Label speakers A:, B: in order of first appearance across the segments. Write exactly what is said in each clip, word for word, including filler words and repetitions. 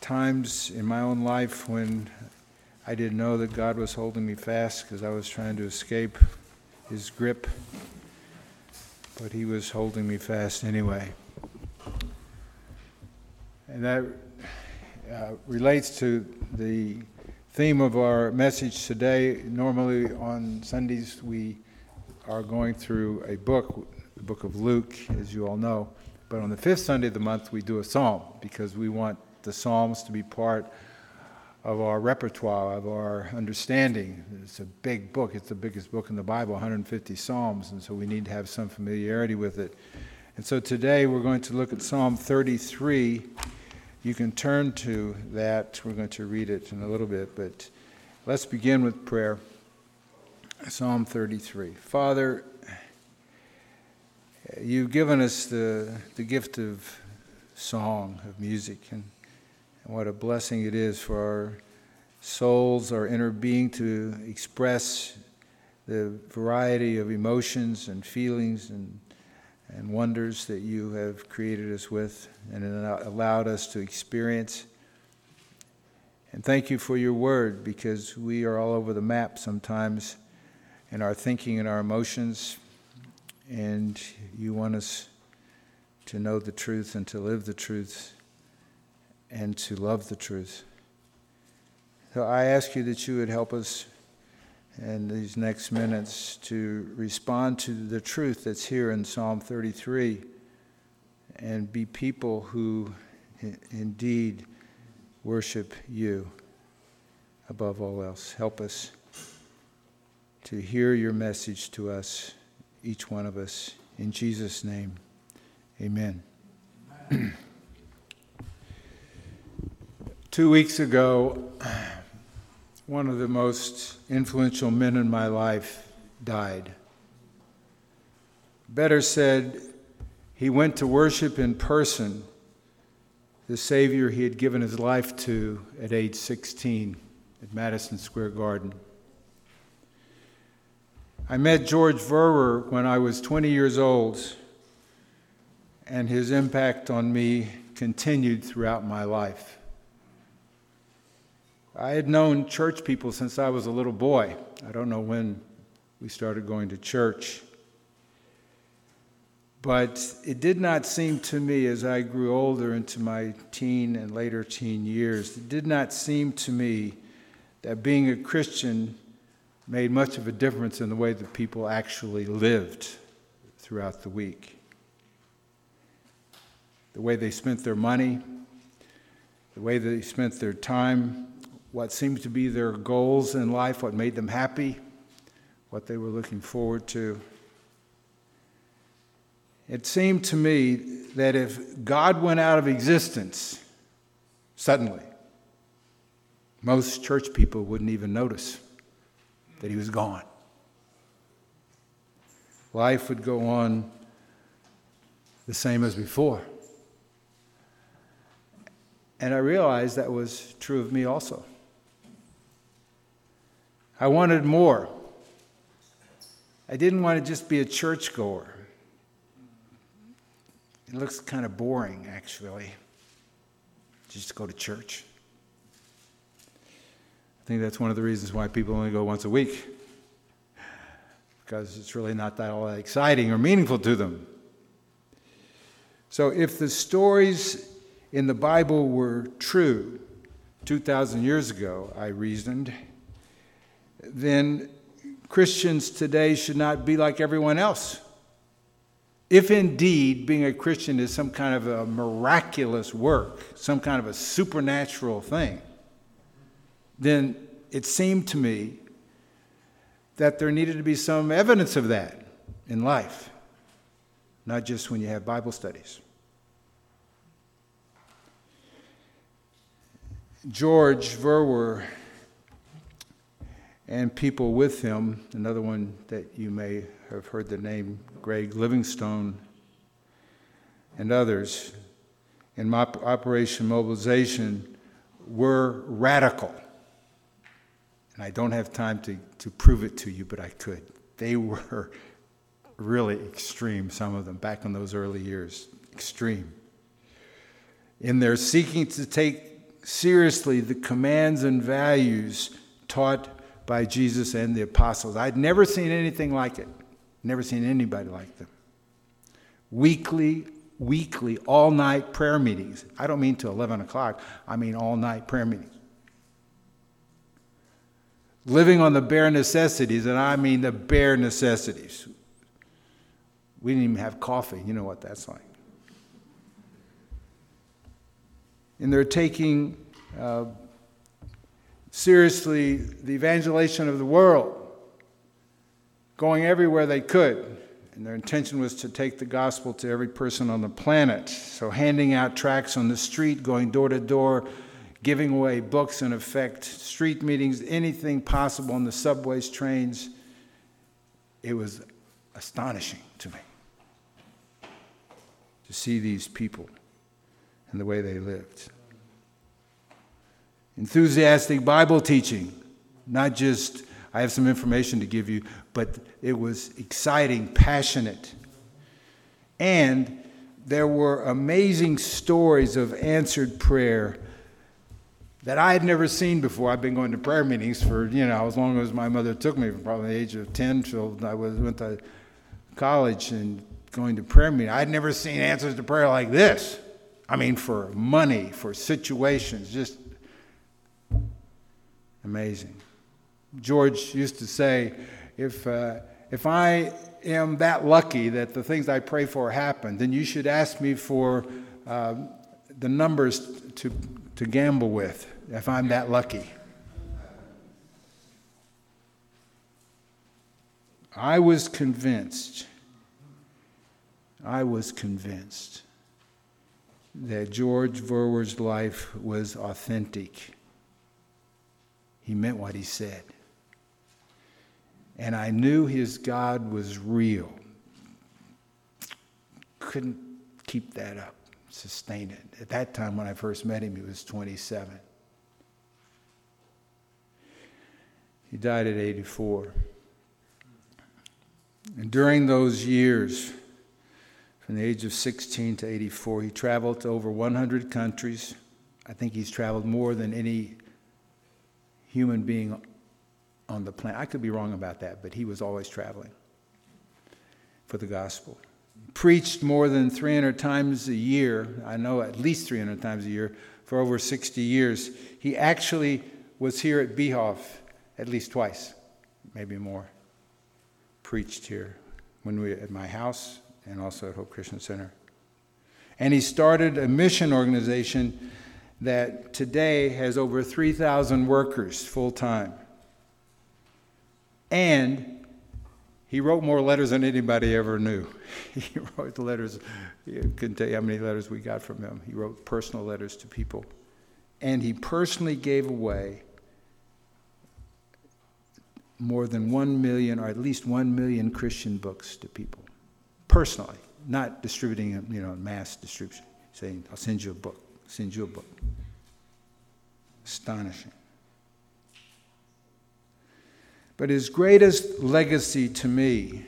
A: times in my own life when I didn't know that God was holding me fast because I was trying to escape his grip, but he was holding me fast anyway. And that uh, relates to the theme of our message today. Normally on Sundays we are going through a book, the book of Luke, as you all know. But on the fifth Sunday of the month we do a psalm because we want the Psalms to be part of our repertoire, of our understanding. It's a big book. It's the biggest book in the Bible, one hundred fifty Psalms, and so we need to have some familiarity with it. And so today we're going to look at Psalm thirty-three. You can turn to that. We're going to read it in a little bit, but let's begin with prayer. Psalm thirty-three. Father, you've given us the, the gift of song, of music, and, and what a blessing it is for our souls, our inner being, to express the variety of emotions and feelings and, and wonders that you have created us with and allowed us to experience. And thank you for your word, because we are all over the map sometimes in our thinking and our emotions, and you want us to know the truth and to live the truth and to love the truth. So I ask you that you would help us in these next minutes to respond to the truth that's here in Psalm thirty-three and be people who indeed worship you above all else. Help us to hear your message to us, each one of us. In Jesus' name, amen. Two weeks ago, one of the most influential men in my life died. Better said, he went to worship in person the Savior he had given his life to at age sixteen at Madison Square Garden. I met George Verwer when I was twenty years old, and his impact on me continued throughout my life. I had known church people since I was a little boy. I don't know when we started going to church. But it did not seem to me, as I grew older into my teen and later teen years, it did not seem to me that being a Christian made much of a difference in the way that people actually lived throughout the week. The way they spent their money, the way they spent their time, what seemed to be their goals in life, what made them happy, what they were looking forward to. It seemed to me that if God went out of existence suddenly, most church people wouldn't even notice that he was gone. Life would go on the same as before. And I realized that was true of me also. I wanted more. I didn't want to just be a churchgoer. It looks kind of boring, actually, just to go to church. I think that's one of the reasons why people only go once a week, because it's really not that all that exciting or meaningful to them. So if the stories in the Bible were true two thousand years ago, I reasoned, then Christians today should not be like everyone else. If indeed being a Christian is some kind of a miraculous work, some kind of a supernatural thing, then it seemed to me that there needed to be some evidence of that in life, not just when you have Bible studies. George Verwer and people with him, another one that you may have heard the name, Greg Livingstone, and others, in Operation Mobilization, were radical. And I don't have time to, to prove it to you, but I could. They were really extreme, some of them, back in those early years. Extreme. In their seeking to take seriously the commands and values taught by Jesus and the apostles. I'd never seen anything like it. Never seen anybody like them. Weekly, weekly, all-night prayer meetings. I don't mean till eleven o'clock. I mean all-night prayer meetings. Living on the bare necessities, and I mean the bare necessities. We didn't even have coffee. You know what that's like. And they're taking uh, seriously the evangelization of the world, going everywhere they could. And their intention was to take the gospel to every person on the planet. So handing out tracts on the street, going door to door, giving away books, in effect, street meetings, anything possible on the subways, trains. It was astonishing to me to see these people and the way they lived. Enthusiastic Bible teaching, not just, I have some information to give you, but it was exciting, passionate. And there were amazing stories of answered prayer that I had never seen before. I've been going to prayer meetings for, you know, as long as my mother took me, from probably the age of ten till I was, went to college and going to prayer meetings. I'd never seen answers to prayer like this. I mean, for money, for situations, just amazing. George used to say, if uh, if I am that lucky that the things I pray for happen, then you should ask me for uh, the numbers to to gamble with, if I'm that lucky. I was convinced, I was convinced that George Verwer's life was authentic. He meant what he said. And I knew his God was real. Couldn't keep that up, sustain it. At that time when I first met him, he was twenty-seven. He died at eighty-four. And during those years, from the age of sixteen to eighty-four, he traveled to over one hundred countries. I think he's traveled more than any human being on the planet. I could be wrong about that, but he was always traveling for the gospel. Preached more than three hundred times a year. I know at least three hundred times a year for over sixty years. He actually was here at Beehoff at least twice, maybe more. Preached here when we were at my house and also at Hope Christian Center. And he started a mission organization that today has over three thousand workers full-time. And he wrote more letters than anybody ever knew. He wrote the letters, I couldn't tell you how many letters we got from him. He wrote personal letters to people. And he personally gave away more than one million, or at least one million Christian books to people. Personally, not distributing them, you know, mass distribution. Saying, I'll send you a book, send you a book. Astonishing. But his greatest legacy to me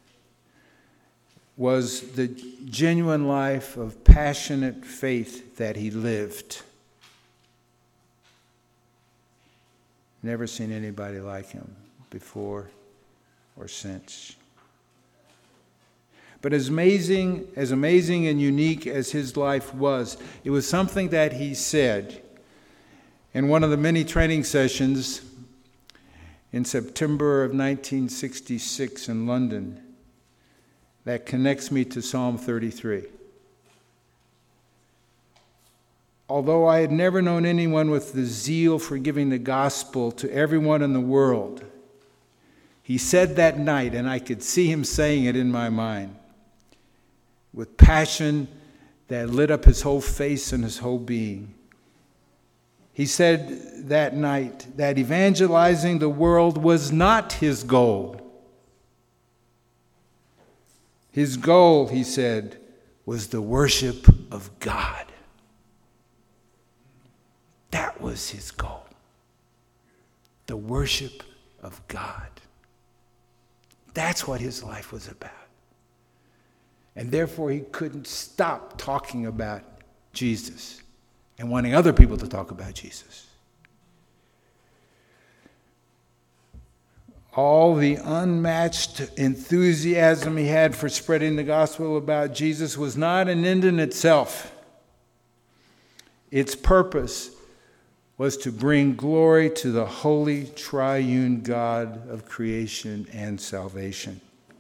A: was the genuine life of passionate faith that he lived. Never seen anybody like him before or since. But as amazing, as amazing and unique as his life was, it was something that he said in one of the many training sessions in September of nineteen sixty-six in London that connects me to Psalm thirty-three. Although I had never known anyone with the zeal for giving the gospel to everyone in the world, he said that night, and I could see him saying it in my mind, with passion that lit up his whole face and his whole being. He said that night that evangelizing the world was not his goal. His goal, he said, was the worship of God. That was his goal. The worship of God. That's what his life was about. And therefore he couldn't stop talking about Jesus and wanting other people to talk about Jesus. All the unmatched enthusiasm he had for spreading the gospel about Jesus was not an end in itself. Its purpose was to bring glory to the holy triune God of creation and salvation.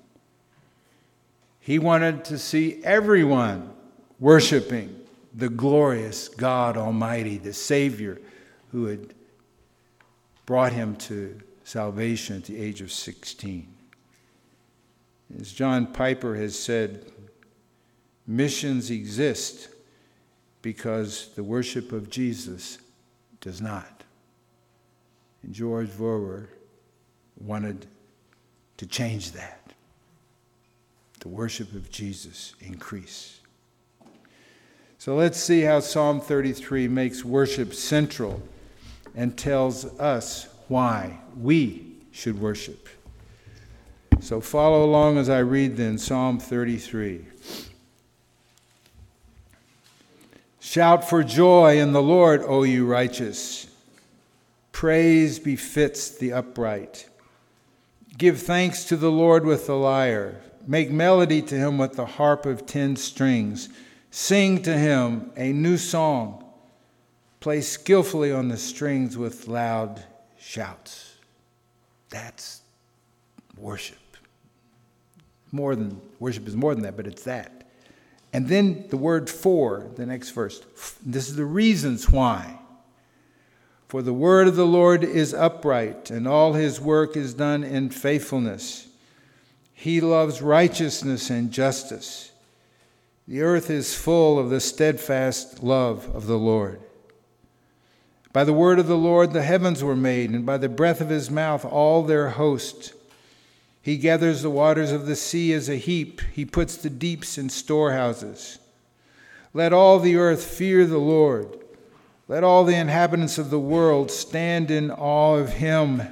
A: He wanted to see everyone worshiping the glorious God Almighty, the Savior who had brought him to salvation at the age of sixteen. As John Piper has said, missions exist because the worship of Jesus does not. And George Verwer wanted to change that. The worship of Jesus increase. So let's see how Psalm thirty-three makes worship central and tells us why we should worship. So follow along as I read then Psalm thirty-three. Shout for joy in the Lord, O you righteous. Praise befits the upright. Give thanks to the Lord with the lyre. Make melody to him with the harp of ten strings. Sing to him a new song. Play skillfully on the strings with loud shouts. That's worship. More than worship is more than that, but it's that. And then the word for, the next verse. This is the reasons why. For the word of the Lord is upright, and all his work is done in faithfulness. He loves righteousness and justice. The earth is full of the steadfast love of the Lord. By the word of the Lord the heavens were made, and by the breath of his mouth all their host. He gathers the waters of the sea as a heap. He puts the deeps in storehouses. Let all the earth fear the Lord. Let all the inhabitants of the world stand in awe of him.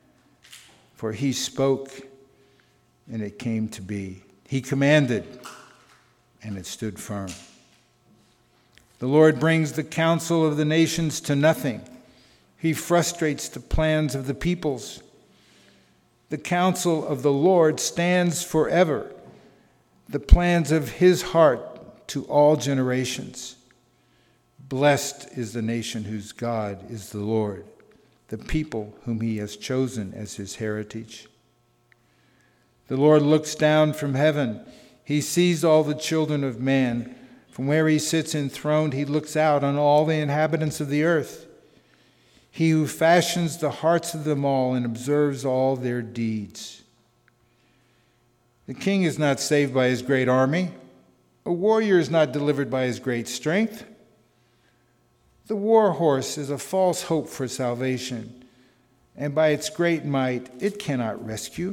A: For he spoke, and it came to be. He commanded, and it stood firm. The Lord brings the counsel of the nations to nothing. He frustrates the plans of the peoples. The counsel of the Lord stands forever, the plans of his heart to all generations. Blessed is the nation whose God is the Lord, the people whom he has chosen as his heritage. The Lord looks down from heaven. He sees all the children of man. From where he sits enthroned, he looks out on all the inhabitants of the earth. He who fashions the hearts of them all and observes all their deeds. The king is not saved by his great army. A warrior is not delivered by his great strength. The war horse is a false hope for salvation, and by its great might it cannot rescue.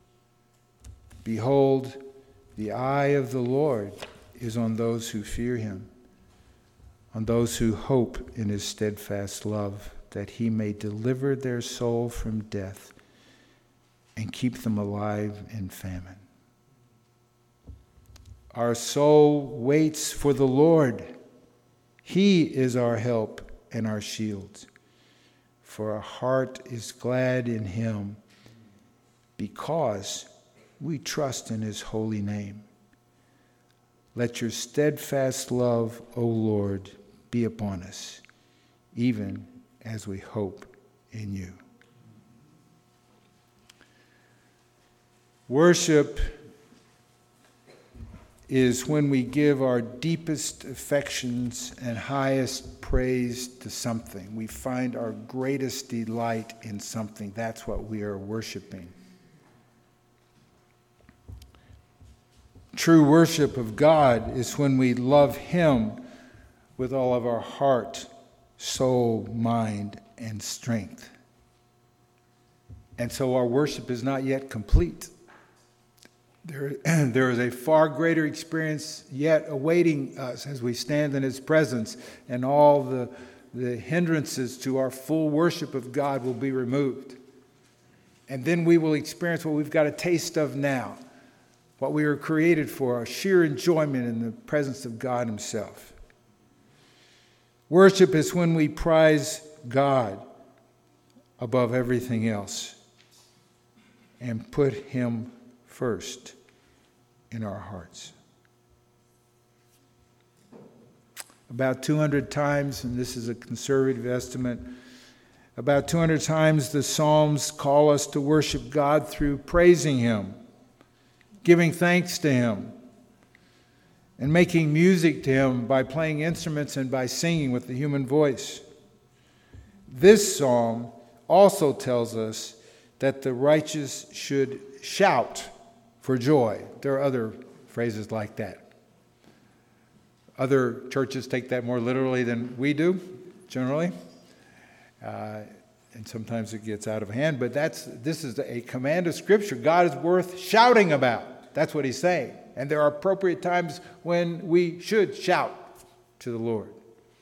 A: Behold, the eye of the Lord is on those who fear him, on those who hope in his steadfast love, that he may deliver their soul from death and keep them alive in famine. Our soul waits for the Lord. He is our help and our shield. For our heart is glad in him, because we trust in his holy name. Let your steadfast love, O Lord, be upon us, even as we hope in you. Worship is when we give our deepest affections and highest praise to something. We find our greatest delight in something. That's what we are worshiping. True worship of God is when we love him with all of our heart, soul, mind, and strength. And so our worship is not yet complete. There, there is a far greater experience yet awaiting us as we stand in his presence, and all the, the hindrances to our full worship of God will be removed. And then we will experience what we've got a taste of now, what we were created for, our sheer enjoyment in the presence of God himself. Worship is when we prize God above everything else and put him first in our hearts. About two hundred times, and this is a conservative estimate, about two hundred times the Psalms call us to worship God through praising him, giving thanks to him, and making music to him by playing instruments and by singing with the human voice. This psalm also tells us that the righteous should shout for joy. There are other phrases like that. Other churches take that more literally than we do, generally. Uh, and sometimes it gets out of hand. But that's this is a command of Scripture. God is worth shouting about. That's what he's saying. And there are appropriate times when we should shout to the Lord.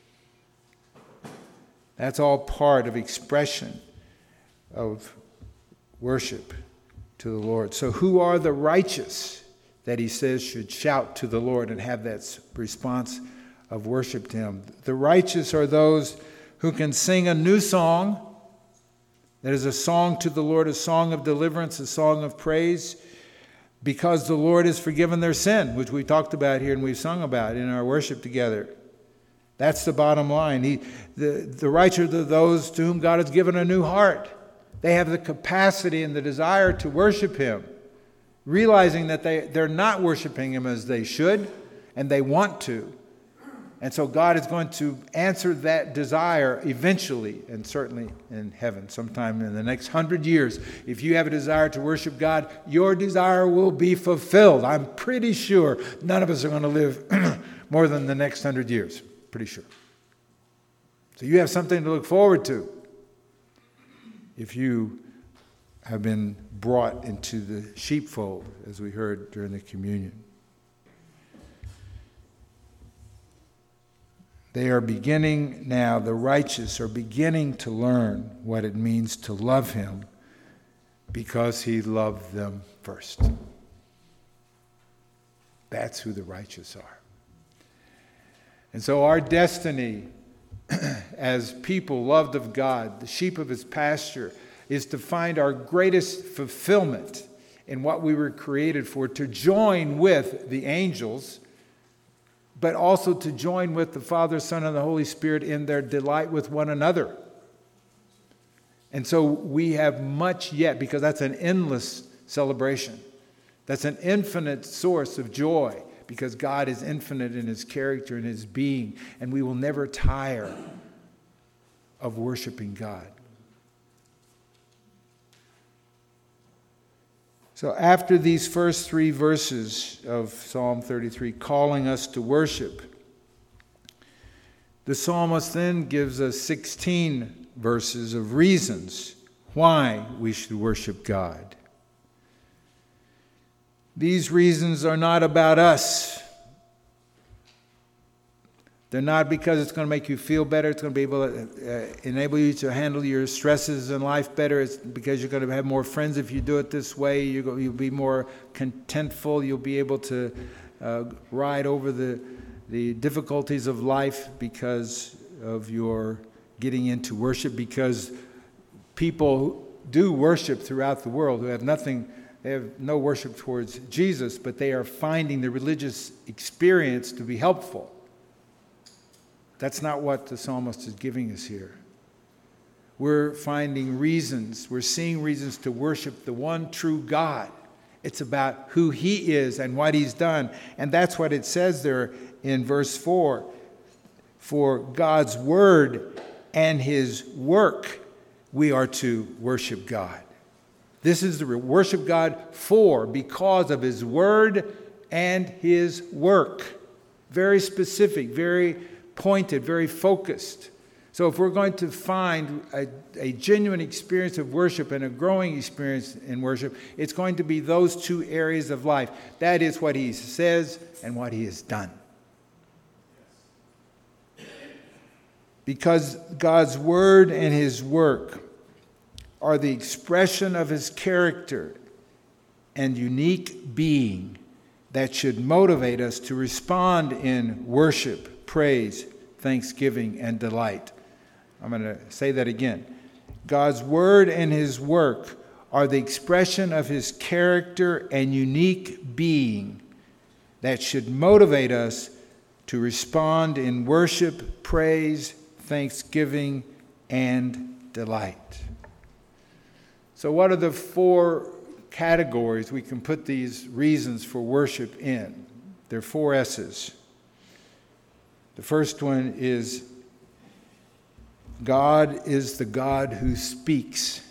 A: That's all part of expression of worship to the Lord. So who are the righteous that he says should shout to the Lord and have that response of worship to him? The righteous are those who can sing a new song that is a song to the Lord, a song of deliverance, a song of praise, because the Lord has forgiven their sin, which we talked about here and we've sung about in our worship together. That's the bottom line. He, the, the righteous are those to whom God has given a new heart. They have the capacity and the desire to worship him, realizing that they, they're not worshiping him as they should, and they want to. And so God is going to answer that desire eventually, and certainly in heaven, sometime in the next hundred years. If you have a desire to worship God, your desire will be fulfilled. I'm pretty sure none of us are going to live more than the next hundred years. Pretty sure. So you have something to look forward to if you have been brought into the sheepfold, as we heard during the communion. They are beginning now, the righteous are beginning to learn what it means to love him because he loved them first. That's who the righteous are. And so our destiny as people loved of God, the sheep of his pasture, is to find our greatest fulfillment in what we were created for, to join with the angels, but also to join with the Father, Son, and the Holy Spirit in their delight with one another. And so we have much yet, because that's an endless celebration. That's an infinite source of joy, because God is infinite in his character and his being, and we will never tire of worshiping God. So after these first three verses of Psalm thirty-three, calling us to worship, the psalmist then gives us sixteen verses of reasons why we should worship God. These reasons are not about us. They're not because it's going to make you feel better. It's going to be able to uh, enable you to handle your stresses in life better. It's because you're going to have more friends if you do it this way. You're going, you'll be more contentful. You'll be able to uh, ride over the, the difficulties of life because of your getting into worship. Because people do worship throughout the world who have nothing, they have no worship towards Jesus, but they are finding the religious experience to be helpful. That's not what the psalmist is giving us here. We're finding reasons, we're seeing reasons to worship the one true God. It's about who he is and what he's done. And that's what it says there in verse four. For God's word and his work, we are to worship God. This is the worship God for, because of his word and his work. Very specific, very pointed, very focused. So if we're going to find a, a genuine experience of worship and a growing experience in worship, it's going to be those two areas of life. That is what he says and what he has done. Because God's word and his work are the expression of his character and unique being that should motivate us to respond in worship, praise, thanksgiving, and delight. I'm going to say that again. God's word and his work are the expression of his character and unique being that should motivate us to respond in worship, praise, thanksgiving, and delight. So what are the four categories we can put these reasons for worship in? There are four S's. The first one is God is the God who speaks.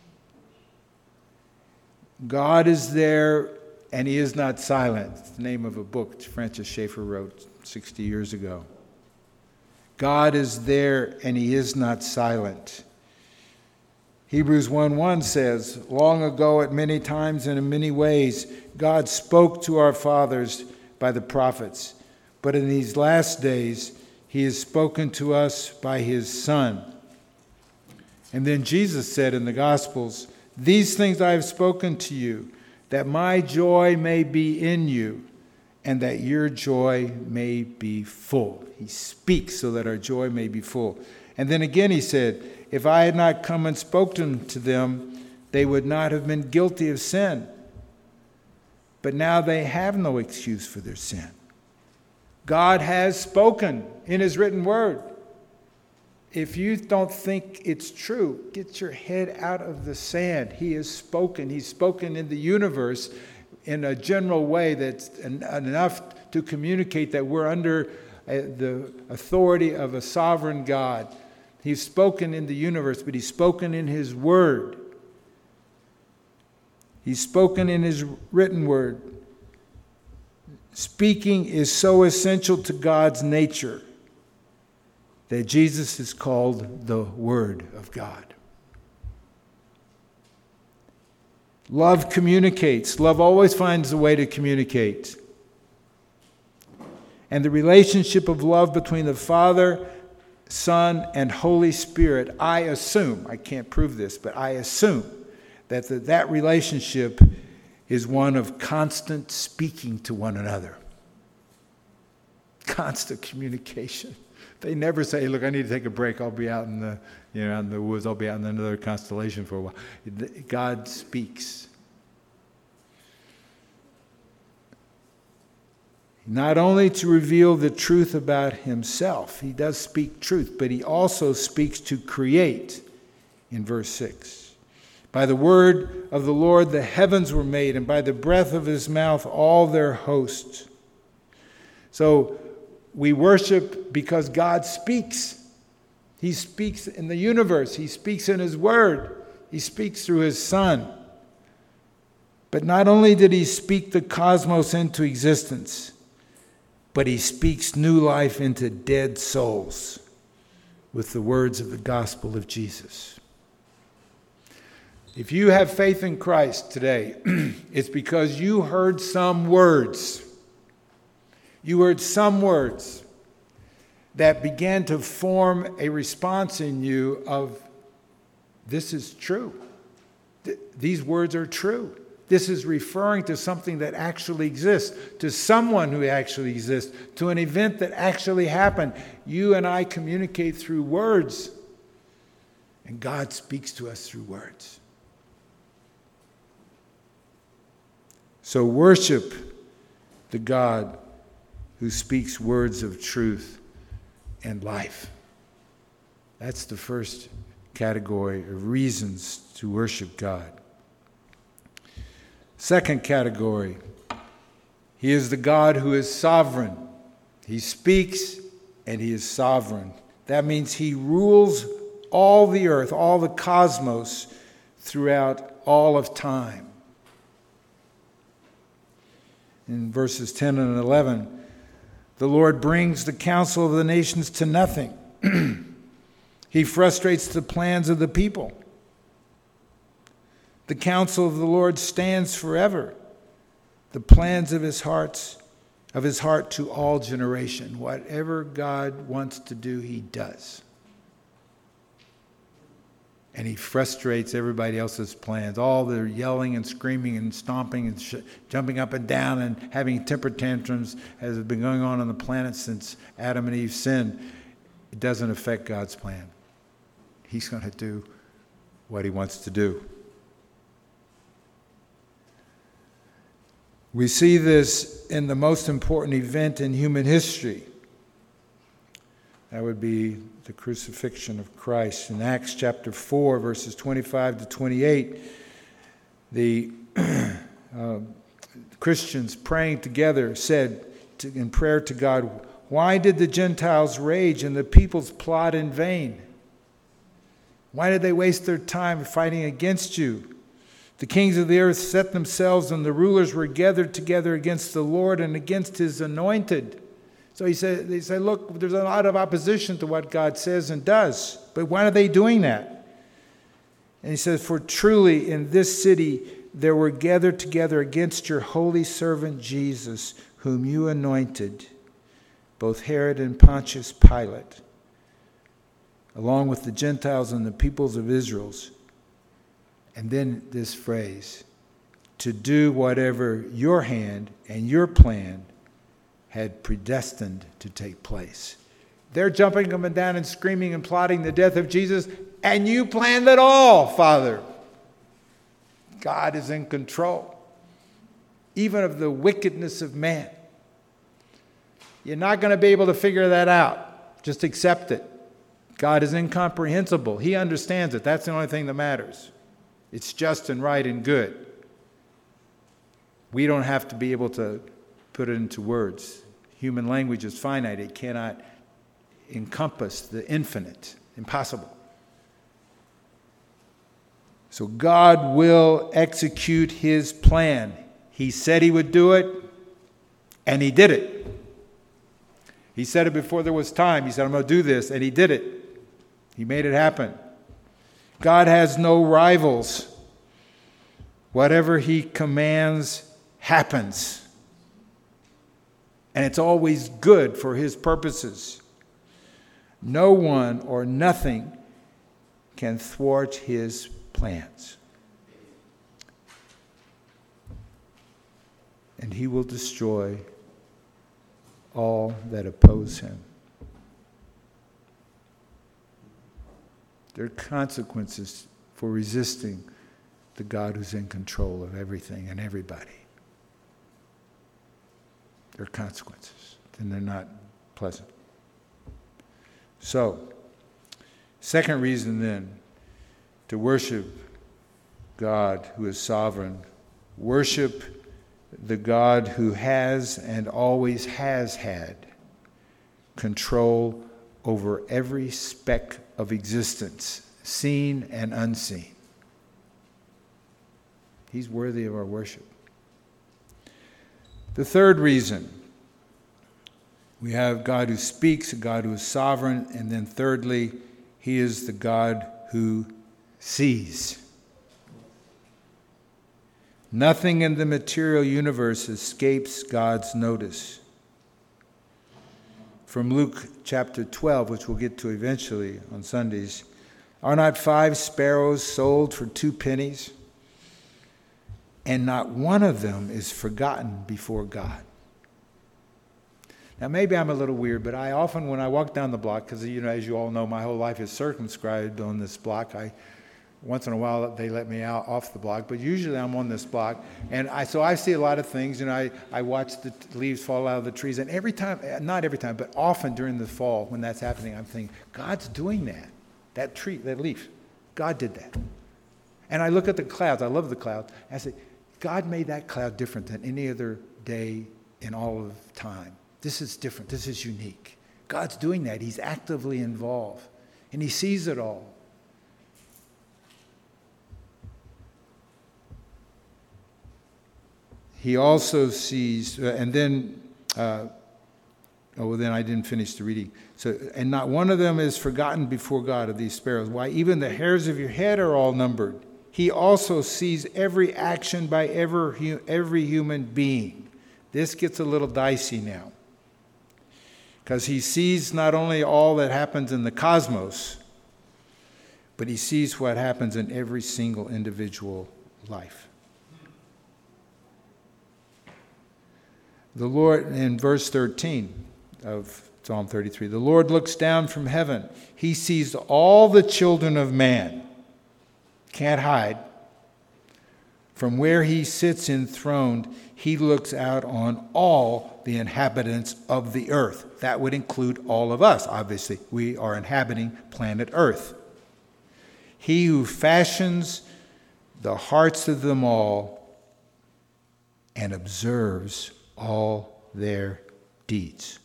A: God is there and he is not silent. It's the name of a book Francis Schaeffer wrote sixty years ago. God is there and he is not silent. Hebrews one one says, long ago at many times and in many ways, God spoke to our fathers by the prophets. But in these last days, he has spoken to us by his Son. And then Jesus said in the Gospels, these things I have spoken to you, that my joy may be in you, and that your joy may be full. He speaks so that our joy may be full. And then again he said, if I had not come and spoken to them, they would not have been guilty of sin. But now they have no excuse for their sin. God has spoken in his written word. If you don't think it's true, get your head out of the sand. He has spoken. He's spoken in the universe in a general way that's en- enough to communicate that we're under uh, the authority of a sovereign God. He's spoken in the universe, but he's spoken in his word. He's spoken in his written word. Speaking is so essential to God's nature that Jesus is called the Word of God. Love communicates. Love always finds a way to communicate. And the relationship of love between the Father, Son, and Holy Spirit, I assume, I can't prove this, but I assume that the, that relationship is one of constant speaking to one another. Constant communication. They never say, look, I need to take a break. I'll be out in the, you know, out in the woods. I'll be out in another constellation for a while. God speaks. Not only to reveal the truth about himself, he does speak truth, but he also speaks to create in verse six. By the word of the Lord the heavens were made, and by the breath of his mouth all their hosts. So we worship because God speaks. He speaks in the universe. He speaks in his word. He speaks through his Son. But not only did he speak the cosmos into existence, but he speaks new life into dead souls with the words of the gospel of Jesus. If you have faith in Christ today, it's because you heard some words. You heard some words that began to form a response in you of, this is true. Th- these words are true. This is referring to something that actually exists, to someone who actually exists, to an event that actually happened. You and I communicate through words, and God speaks to us through words. So worship the God who speaks words of truth and life. That's the first category of reasons to worship God. Second category, he is the God who is sovereign. He speaks and he is sovereign. That means he rules all the earth, all the cosmos throughout all of time. In verses ten and eleven, the Lord brings the counsel of the nations to nothing. He frustrates the plans of the people. The counsel of the Lord stands forever. The plans of his hearts, of his heart to all generation. Whatever God wants to do, he does. And he frustrates everybody else's plans. All their yelling and screaming and stomping and sh- jumping up and down and having temper tantrums has been going on on the planet since Adam and Eve sinned. it doesn't affect God's plan. He's going to do what he wants to do. We see this in the most important event in human history. That would be the crucifixion of Christ. In Acts chapter four, verses twenty-five to twenty-eight, the uh, Christians praying together said to, in prayer to God, "Why did the Gentiles rage and the peoples plot in vain? Why did they waste their time fighting against you? The kings of the earth set themselves, and the rulers were gathered together against the Lord and against his anointed." So he said, they said, look, there's a lot of opposition to what God says and does. But why are they doing that? And he says, "For truly in this city there were gathered together against your holy servant Jesus, whom you anointed, both Herod and Pontius Pilate, along with the Gentiles and the peoples of Israel." And then this phrase, "to do whatever your hand and your plan had predestined to take place." They're jumping up and down and screaming and plotting the death of Jesus, and you planned it all, Father. God is in control, even of the wickedness of man. You're not going to be able to figure that out. Just accept it. God is incomprehensible. He understands it. That's the only thing that matters. It's just and right and good. We don't have to be able to put it into words. Human language is finite. It cannot encompass the infinite. Impossible. So God will execute his plan. He said he would do it, and he did it. He said it before there was time. He said, "I'm going to do this," and he did it. He made it happen. God has no rivals. Whatever he commands happens. And it's always good for his purposes. No one or nothing can thwart his plans. And he will destroy all that oppose him. There are consequences for resisting the God who's in control of everything and everybody. There are consequences, and they're not pleasant. So, second reason then, to worship God who is sovereign. Worship the God who has and always has had control over every speck of existence, seen and unseen. He's worthy of our worship. The third reason, we have God who speaks, a God who is sovereign, and then thirdly, he is the God who sees. Nothing in the material universe escapes God's notice. From Luke chapter twelve, which we'll get to eventually on Sundays, "Are not five sparrows sold for two pennies? And not one of them is forgotten before God." Now, maybe I'm a little weird, but I often, when I walk down the block, because, you know, as you all know, my whole life is circumscribed on this block. I, once in a while, they let me out off the block, but usually I'm on this block. And I, so I see a lot of things, and I, I watch the t- leaves fall out of the trees. And every time, not every time, but often during the fall, when that's happening, I'm thinking, God's doing that. That tree, that leaf, God did that. And I look at the clouds. I love the clouds. I say, God made that cloud different than any other day in all of time. This is different. This is unique. God's doing that. He's actively involved. And he sees it all. He also sees, uh, and then, uh, oh, well, then I didn't finish the reading. So, and not one of them is forgotten before God of these sparrows. Why, even the hairs of your head are all numbered. He also sees every action by every, every human being. This gets a little dicey now. Because he sees not only all that happens in the cosmos, but he sees what happens in every single individual life. The Lord, in verse thirteen of Psalm thirty-three. The Lord looks down from heaven. He sees all the children of man. Can't hide. From where he sits enthroned, he looks out on all the inhabitants of the earth. That would include all of us, obviously. We are inhabiting planet Earth. He who fashions the hearts of them all and observes all their deeds.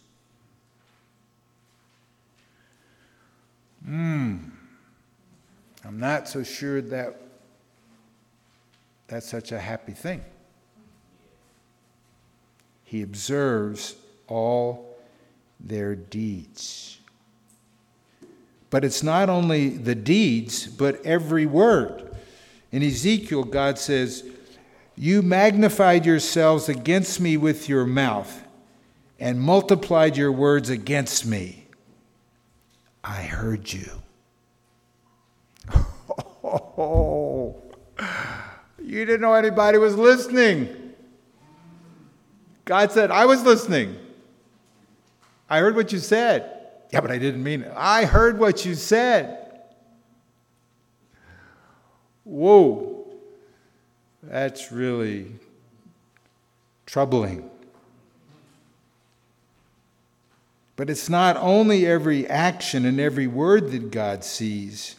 A: Hmm. I'm not so sure that that's such a happy thing. He observes all their deeds. But it's not only the deeds, but every word. In Ezekiel, God says, "You magnified yourselves against me with your mouth and multiplied your words against me. I heard you." Oh, you didn't know anybody was listening. God said, I was listening. I heard what you said. Yeah, but I didn't mean it. I heard what you said. Whoa. That's really troubling. But it's not only every action and every word that God sees.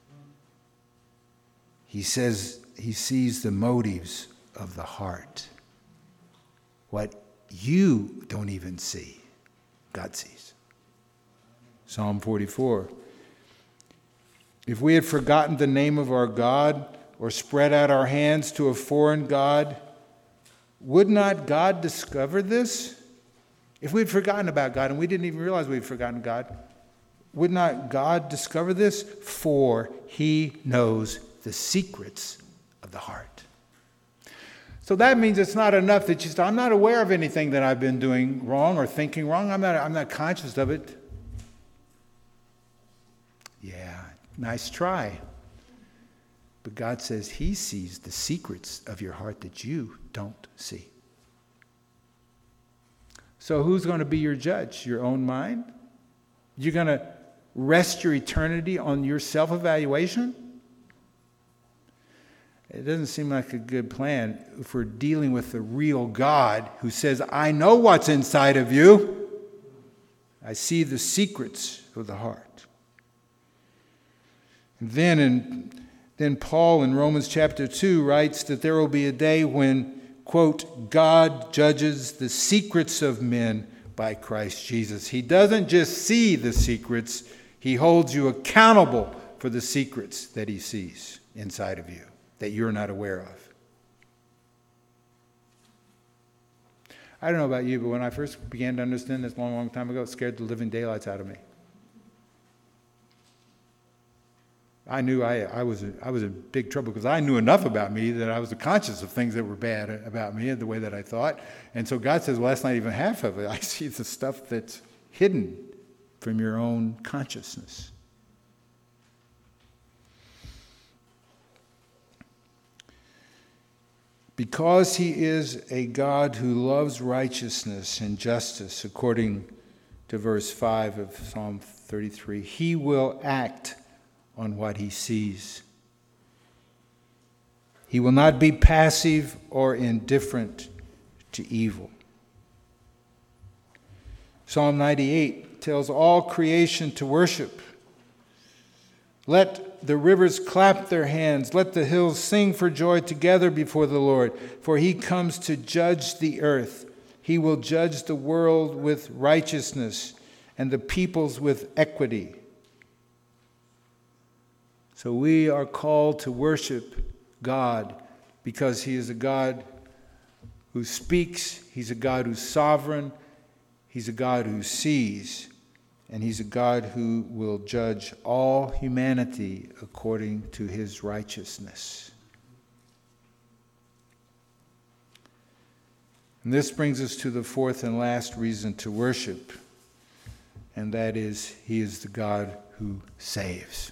A: He says he sees the motives of the heart. What you don't even see, God sees. Psalm forty-four. If we had forgotten the name of our God or spread out our hands to a foreign god, would not God discover this? If we'd forgotten about God and we didn't even realize we'd forgotten God, would not God discover this? For he knows the secrets of the heart. So that means it's not enough that you say, I'm not aware of anything that I've been doing wrong or thinking wrong. I'm not, I'm not conscious of it. Yeah, nice try. But God says he sees the secrets of your heart that you don't see. So who's going to be your judge? Your own mind? You're going to rest your eternity on your self-evaluation? It doesn't seem like a good plan if we're dealing with the real God who says, I know what's inside of you. I see the secrets of the heart. And then, in, then Paul in Romans chapter two writes that there will be a day when, quote, God judges the secrets of men by Christ Jesus. He doesn't just see the secrets, he holds you accountable for the secrets that he sees inside of you that you're not aware of. I don't know about you, but when I first began to understand this a long, long time ago, it scared the living daylights out of me. I knew I, I was a, I was in big trouble because I knew enough about me that I was conscious of things that were bad about me and the way that I thought. And so God says, well, that's not even half of it. I see the stuff that's hidden from your own consciousness. Because he is a God who loves righteousness and justice, according to verse five of Psalm thirty-three, he will act on what he sees. He will not be passive or indifferent to evil. Psalm ninety-eight tells all creation to worship. Let the rivers clap their hands. Let the hills sing for joy together before the Lord. For he comes to judge the earth. He will judge the world with righteousness and the peoples with equity. So we are called to worship God because he is a God who speaks. He's a God who's sovereign. He's a God who sees. And he's a God who will judge all humanity according to his righteousness. And this brings us to the fourth and last reason to worship, and that is, he is the God who saves.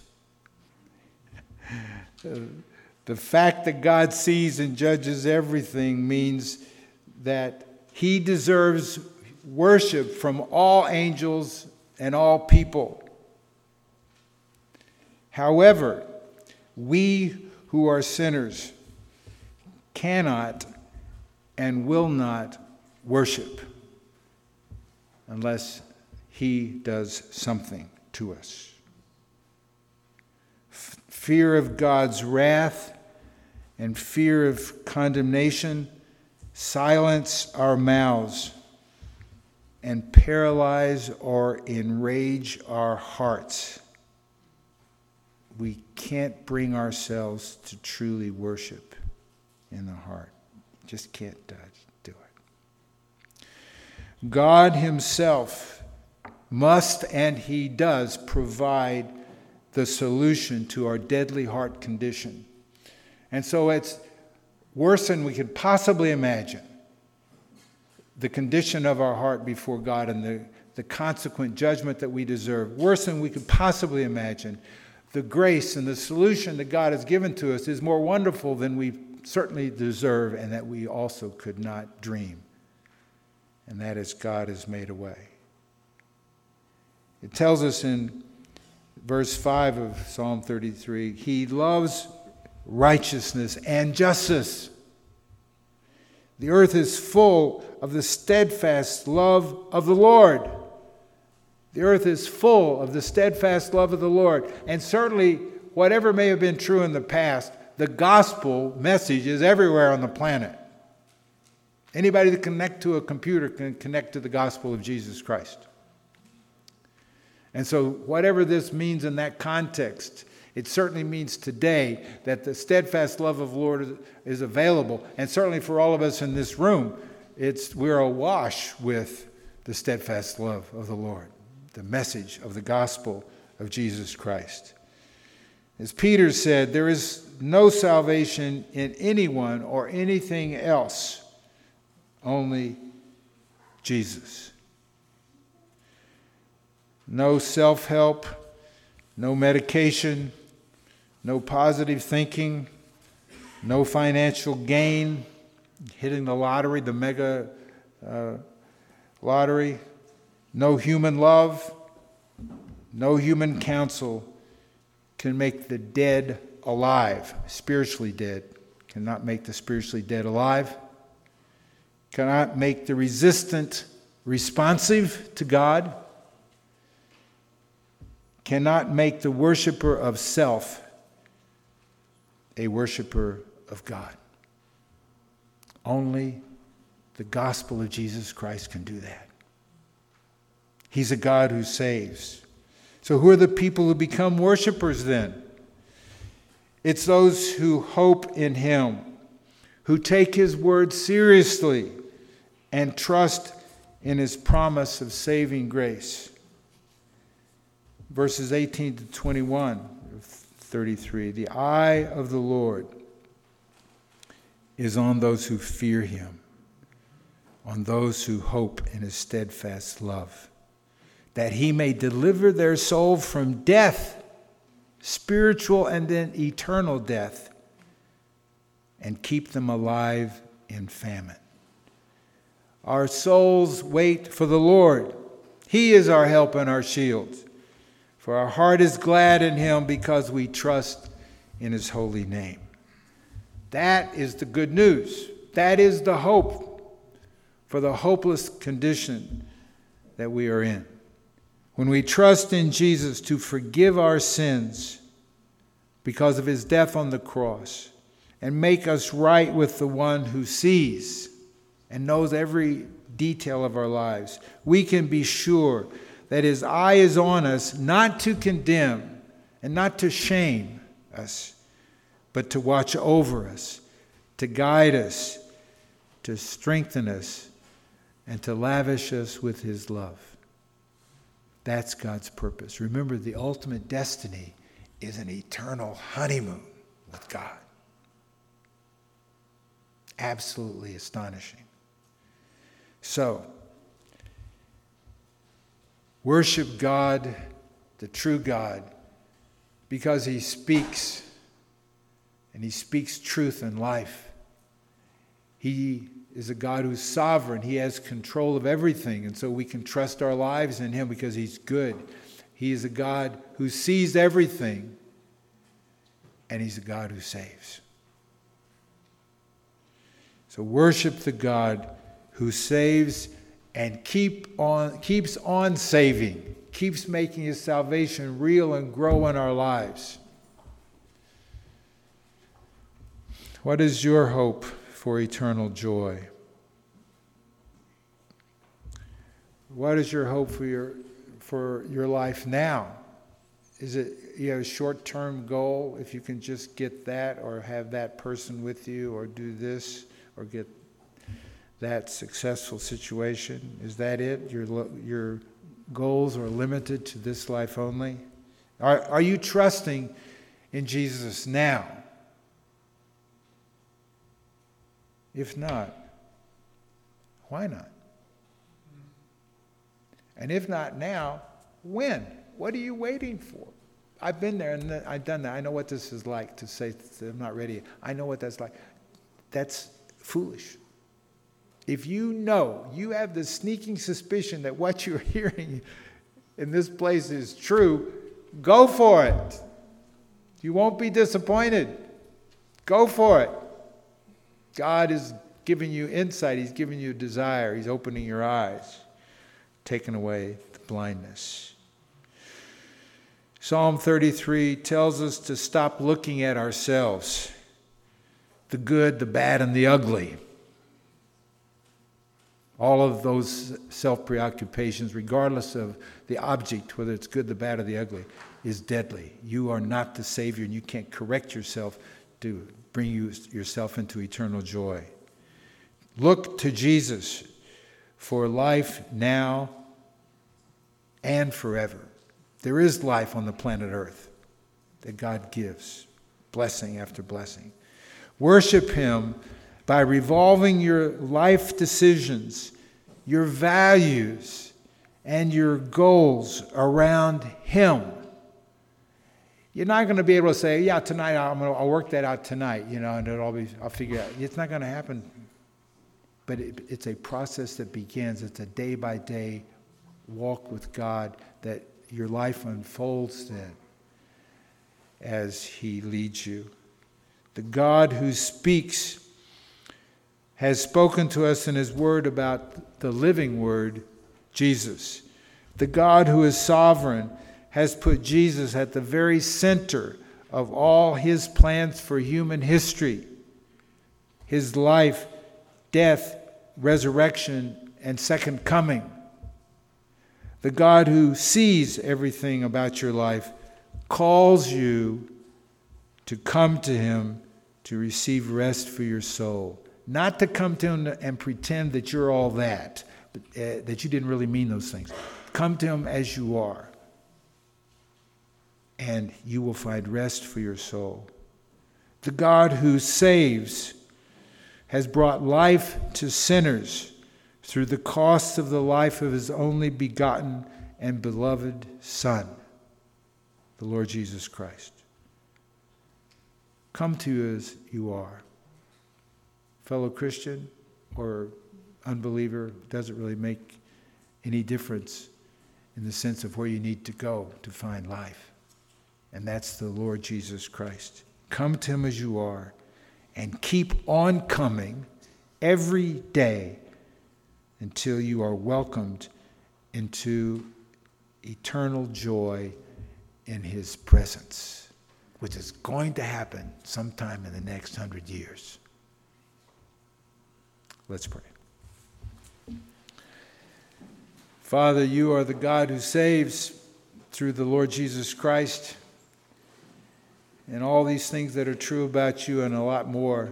A: The fact that God sees and judges everything means that he deserves worship from all angels and all people. However, we who are sinners cannot and will not worship unless he does something to us. F- fear of God's wrath and fear of condemnation silence our mouths and paralyze or enrage our hearts. We can't bring ourselves to truly worship in the heart. Just can't do it. God himself must, and he does, provide the solution to our deadly heart condition. And so it's worse than we could possibly imagine, the condition of our heart before God and the, the consequent judgment that we deserve. Worse than we could possibly imagine. The grace and the solution that God has given to us is more wonderful than we certainly deserve and that we also could not dream. And that is, God has made a way. It tells us in verse five of Psalm thirty-three, he loves righteousness and justice. The earth is full of the steadfast love of the Lord. The earth is full of the steadfast love of the Lord. And certainly, whatever may have been true in the past, the gospel message is everywhere on the planet. Anybody that can connect to a computer can connect to the gospel of Jesus Christ. And so, whatever this means in that context, it certainly means today that the steadfast love of the Lord is available. And certainly for all of us in this room, it's we're awash with the steadfast love of the Lord, the message of the gospel of Jesus Christ. As Peter said, there is no salvation in anyone or anything else, only Jesus. No self-help, no medication, no positive thinking, no financial gain, hitting the lottery, the mega uh, lottery, no human love, no human counsel can make the dead alive, spiritually dead, cannot make the spiritually dead alive, cannot make the resistant responsive to God, cannot make the worshiper of self a worshiper of God. Only the gospel of Jesus Christ can do that. He's a God who saves. So who are the people who become worshipers then? It's those who hope in him, who take his word seriously and trust in his promise of saving grace. Verses eighteen to twenty-one of thirty-three, the eye of the Lord is on those who fear him, on those who hope in his steadfast love, that he may deliver their soul from death, spiritual and then eternal death, and keep them alive in famine. Our souls wait for the Lord. He is our help and our shield. For our heart is glad in him because we trust in his holy name. That is the good news. That is the hope for the hopeless condition that we are in. When we trust in Jesus to forgive our sins because of his death on the cross and make us right with the one who sees and knows every detail of our lives, we can be sure that his eye is on us, not to condemn and not to shame us, but to watch over us, to guide us, to strengthen us, and to lavish us with his love. That's God's purpose. Remember, the ultimate destiny is an eternal honeymoon with God. Absolutely astonishing. So, worship God, the true God, because he speaks, and he speaks truth and life. He is a God who's sovereign. He has control of everything, and so we can trust our lives in him because he's good. He is a God who sees everything, and he's a God who saves. So worship the God who saves and keep on, keeps on saving, keeps making his salvation real and grow in our lives. What is your hope for eternal joy? What is your hope for your for your life now? Is it, you have a short-term goal, if you can just get that or have that person with you or do this or get that successful situation? Is that it? Your your goals are limited to this life only? Are are you trusting in Jesus now? If not, why not? And if not now, when? What are you waiting for? I've been there and I've done that. I know what this is like to say I'm not ready. I know what that's like. That's foolish. If you know, you have the sneaking suspicion that what you're hearing in this place is true, go for it. You won't be disappointed. Go for it. God is giving you insight. He's giving you desire. He's opening your eyes, taking away the blindness. Psalm thirty-three tells us to stop looking at ourselves, the good, the bad, and the ugly. All of those self-preoccupations, regardless of the object, whether it's good, the bad, or the ugly, is deadly. You are not the Savior, and you can't correct yourself to bring you, yourself into eternal joy. Look to Jesus for life now and forever. There is life on the planet Earth that God gives, blessing after blessing. Worship him by revolving your life decisions, your values, and your goals around him. You're not going to be able to say, yeah, tonight I'm going to, I'll work that out tonight, you know, and it'll all be, I'll figure it out. It's not going to happen. But it, it's a process that begins. It's a day-by-day walk with God that your life unfolds then as he leads you. The God who speaks has spoken to us in his word about the living word, Jesus. The God who is sovereign has put Jesus at the very center of all his plans for human history. His life, death, resurrection, and second coming. The God who sees everything about your life calls you to come to him to receive rest for your soul. Not to come to him and pretend that you're all that, but, uh, that you didn't really mean those things. Come to him as you are, and you will find rest for your soul. The God who saves has brought life to sinners through the cost of the life of his only begotten and beloved Son, the Lord Jesus Christ. Come to you as you are. Fellow Christian or unbeliever, doesn't really make any difference in the sense of where you need to go to find life. And that's the Lord Jesus Christ. Come to him as you are and keep on coming every day until you are welcomed into eternal joy in his presence, which is going to happen sometime in the next hundred years. Let's pray. Father, you are the God who saves through the Lord Jesus Christ. And all these things that are true about you and a lot more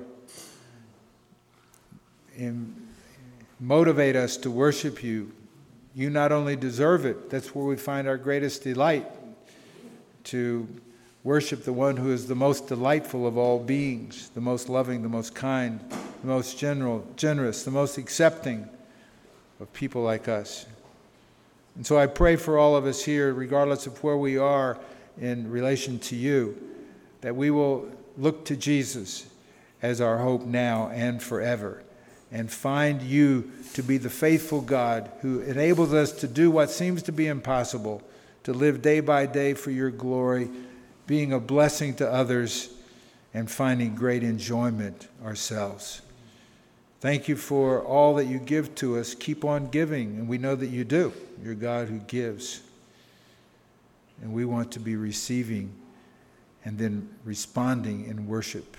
A: and motivate us to worship you. You not only deserve it, that's where we find our greatest delight, to worship the one who is the most delightful of all beings, the most loving, the most kind, the most general, generous, the most accepting of people like us. And so I pray for all of us here, regardless of where we are in relation to you, that we will look to Jesus as our hope now and forever, and find you to be the faithful God who enables us to do what seems to be impossible, to live day by day for your glory, being a blessing to others, and finding great enjoyment ourselves. Thank you for all that you give to us. Keep on giving, and we know that you do. You're God who gives. And we want to be receiving and then responding in worship.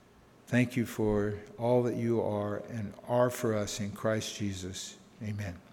A: Thank you for all that you are and are for us in Christ Jesus. Amen.